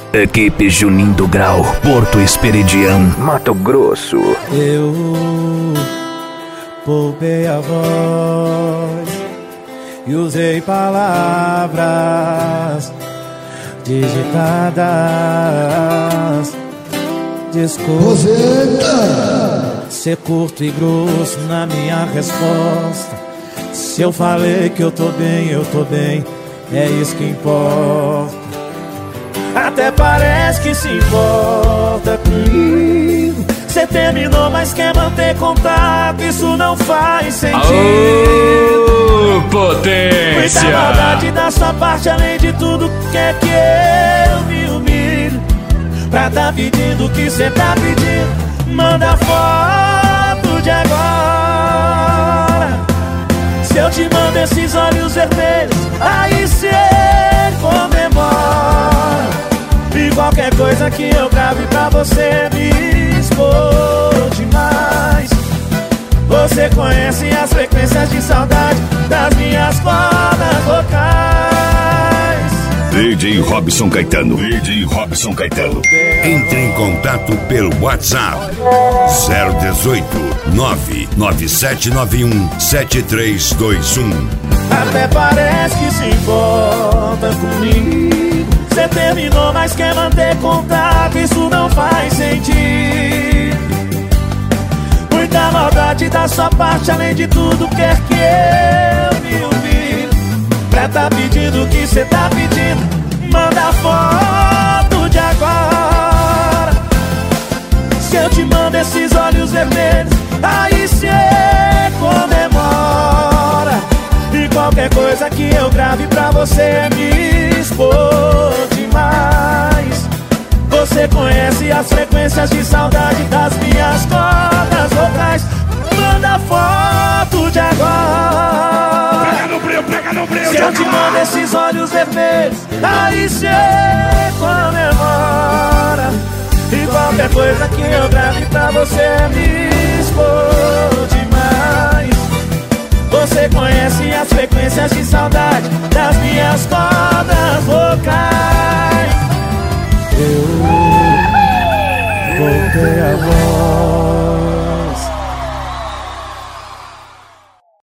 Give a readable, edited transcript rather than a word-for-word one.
Equipe Juninho do Grau, Porto Esperidião, Mato Grosso. Eu poupei a voz e usei palavras digitadas. Desculpa ser curto e grosso na minha resposta. Se eu falei que eu tô bem, é isso que importa. Até parece que se importa comigo. Cê terminou, mas quer manter contato. Isso não faz sentido. Aô, potência! Muita maldade da sua parte, além de tudo, quer que eu me humilhe pra tá pedindo o que cê tá pedindo. Manda foto de agora. Se eu te mando esses olhos vermelhos, aí cê comemora. E qualquer coisa que eu grave pra você me expor demais. Você conhece as frequências de saudade das minhas cordas vocais. DJ Robson Caetano. DJ Robson Caetano. Entre em contato pelo WhatsApp 018 99791 7321. Até parece que se importa comigo. Cê terminou, mas quer manter contato. Isso não faz sentido. Muita maldade da sua parte, além de tudo, quer que eu me humilhe pra tá pedindo o que cê tá pedindo. Manda foto de agora. Se eu te mando esses olhos vermelhos, aí cê comemora. E qualquer coisa que eu grave pra você me expor demais. Você conhece as frequências de saudade das minhas cordas vocais. Manda foto de agora. Pega no brilho, pega no brilho. Se eu te mando esses olhos vermelhos, aí cê comemora. E qualquer coisa que eu grave pra você me expor demais. Você conhece as frequências de saudade das minhas cordas vocais. Eu voltei a voz